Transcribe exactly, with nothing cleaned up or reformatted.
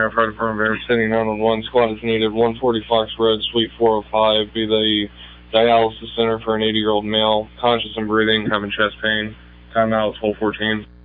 Fire Department, Bear City, nine one one. Squad is needed. one forty Fox Road, Suite four oh five. Be the dialysis center for an eighty-year-old male, conscious and breathing, having chest pain. Time out, twelve fourteen.